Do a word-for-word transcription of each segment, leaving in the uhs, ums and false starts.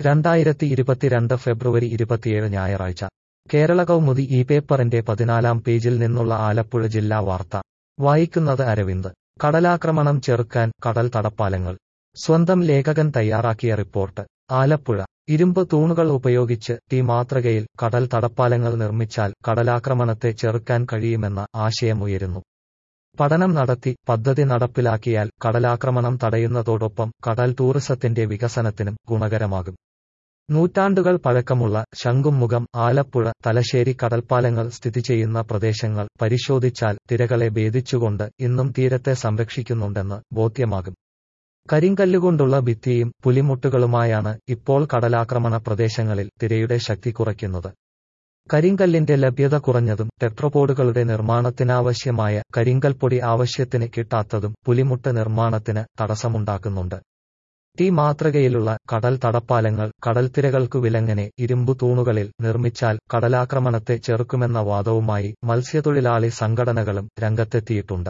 രണ്ടായിരത്തി ഇരുപത്തിരണ്ട് ഫെബ്രുവരി ഇരുപത്തിയേഴ് ഞായറാഴ്ച കേരള കൗമുദി ഈ പേപ്പറിന്റെ പതിനാലാം പേജിൽ നിന്നുള്ള ആലപ്പുഴ ജില്ലാ വാർത്ത വായിക്കുന്നത് അരവിന്ദ്. കടലാക്രമണം ചെറുക്കാൻ കടൽ തടപ്പാലങ്ങൾ. സ്വന്തം ലേഖകൻ തയ്യാറാക്കിയ റിപ്പോർട്ട്. ആലപ്പുഴ. ഇരുമ്പ് തൂണുകൾ ഉപയോഗിച്ച് ടി മാതൃകയിൽ കടൽ തടപ്പാലങ്ങൾ നിർമ്മിച്ചാൽ കടലാക്രമണത്തെ ചെറുക്കാൻ കഴിയുമെന്ന ആശയമുയരുന്നു. പഠനം നടത്തി പദ്ധതി നടപ്പിലാക്കിയാൽ കടലാക്രമണം തടയുന്നതോടൊപ്പം കടൽ ടൂറിസത്തിന്റെ വികസനത്തിനും ഗുണകരമാകും. നൂറ്റാണ്ടുകൾ പഴക്കമുള്ള ശംഖുമുഖം, ആലപ്പുഴ, തലശ്ശേരി കടൽപ്പാലങ്ങൾ സ്ഥിതി ചെയ്യുന്ന പ്രദേശങ്ങൾ പരിശോധിച്ചാൽ തിരകളെ ഭേദിച്ചുകൊണ്ട് ഇന്നും തീരത്തെ സംരക്ഷിക്കുന്നുണ്ടെന്ന് ബോധ്യമാകും. കരിങ്കല്ലുകൊണ്ടുള്ള ഭിത്തിയും പുലിമുട്ടുകളുമായാണ് ഇപ്പോൾ കടലാക്രമണ പ്രദേശങ്ങളിൽ തിരയുടെ ശക്തി കുറയ്ക്കുന്നത്. കരിങ്കല്ലിന്റെ ലഭ്യത കുറഞ്ഞതും ടെട്രപോഡുകളുടെ നിർമ്മാണത്തിനാവശ്യമായ കരിങ്കൽപ്പൊടി ആവശ്യത്തിന് കിട്ടാത്തതും പുലിമുട്ട് നിർമ്മാണത്തിന് തടസ്സമുണ്ടാക്കുന്നുണ്ട്. ടി മാതൃകയിലുള്ള കടൽ തടപ്പാലങ്ങൾ കടൽത്തിരകൾക്കു വിലങ്ങനെ ഇരുമ്പു തൂണുകളിൽ നിർമ്മിച്ചാൽ കടലാക്രമണത്തെ ചെറുക്കുമെന്ന വാദവുമായി മത്സ്യത്തൊഴിലാളി സംഘടനകളും രംഗത്തെത്തിയിട്ടുണ്ട്.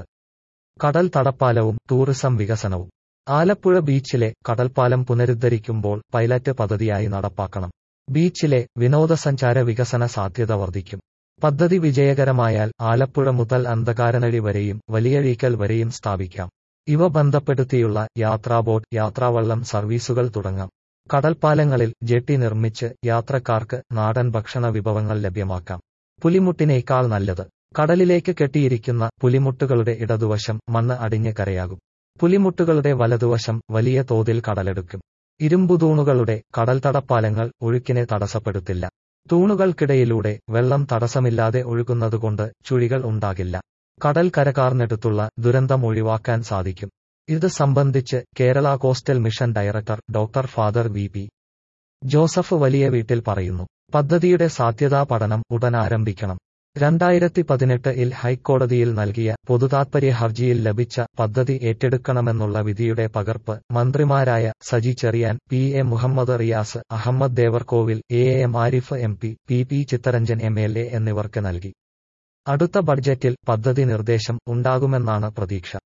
കടൽ തടപ്പാലവും ടൂറിസം വികസനവും. ആലപ്പുഴ ബീച്ചിലെ കടൽപ്പാലം പുനരുദ്ധരിക്കുമ്പോൾ പൈലറ്റ് പദ്ധതിയായി നടപ്പാക്കണം. ബീച്ചിലെ വിനോദസഞ്ചാര വികസന സാധ്യത വർദ്ധിക്കും. പദ്ധതി വിജയകരമായാൽ ആലപ്പുഴ മുതൽ അന്ധകാരനഴി വരെയും വലിയഴീക്കൽ വരെയും സ്ഥാപിക്കാം. ഇവ ബന്ധപ്പെടുത്തിയുള്ള യാത്രാബോട്ട്, യാത്രാവള്ളം സർവീസുകൾ തുടങ്ങാം. കടൽപ്പാലങ്ങളിൽ ജെട്ടി നിർമ്മിച്ച് യാത്രക്കാർക്ക് നാടൻ ഭക്ഷണ വിഭവങ്ങൾ ലഭ്യമാക്കാം. പുലിമുട്ടിനേക്കാൾ നല്ലത്. കടലിലേക്ക് കെട്ടിയിരിക്കുന്ന പുലിമുട്ടുകളുടെ ഇടതുവശം മണ്ണ് അടിഞ്ഞ് കരയാകും. പുലിമുട്ടുകളുടെ വലതുവശം വലിയ തോതിൽ കടലെടുക്കും. ഇരുമ്പുതൂണുകളുടെ കടൽ തടപ്പാലങ്ങൾ ഒഴുക്കിനെ തടസ്സപ്പെടുത്തില്ല. തൂണുകൾക്കിടയിലൂടെ വെള്ളം തടസ്സമില്ലാതെ ഒഴുകുന്നതുകൊണ്ട് ചുഴികൾ ഉണ്ടാകില്ല. കടൽ കരകാർന്നെടുത്തുള്ള ദുരന്തം ഒഴിവാക്കാൻ സാധിക്കും. ഇത് സംബന്ധിച്ച് Kerala coastal mission director doctor father V P Joseph വലിയ വീട്ടിൽ പറയുന്നു. പദ്ധതിയുടെ സാധ്യതാ പഠനം ഉടൻ ആരംഭിക്കണം. രണ്ടായിരത്തി പതിനെട്ട് ഇൽ ഹൈക്കോടതിയിൽ നൽകിയ പൊതുതാത്പര്യ ഹർജിയിൽ ലഭിച്ച പദ്ധതി ഏറ്റെടുക്കണമെന്നുള്ള വിധിയുടെ പകർപ്പ് മന്ത്രിമാരായ Saji Cheriyan, P A Muhammad Riyas, Ahammad Devarkovil, A M Arif M P, P P Chitharanjan M L A എന്നിവർക്ക് നൽകി. അടുത്ത ബഡ്ജറ്റിൽ പദ്ധതി നിർദ്ദേശം ഉണ്ടാകുമെന്നാണ് പ്രതീക്ഷ.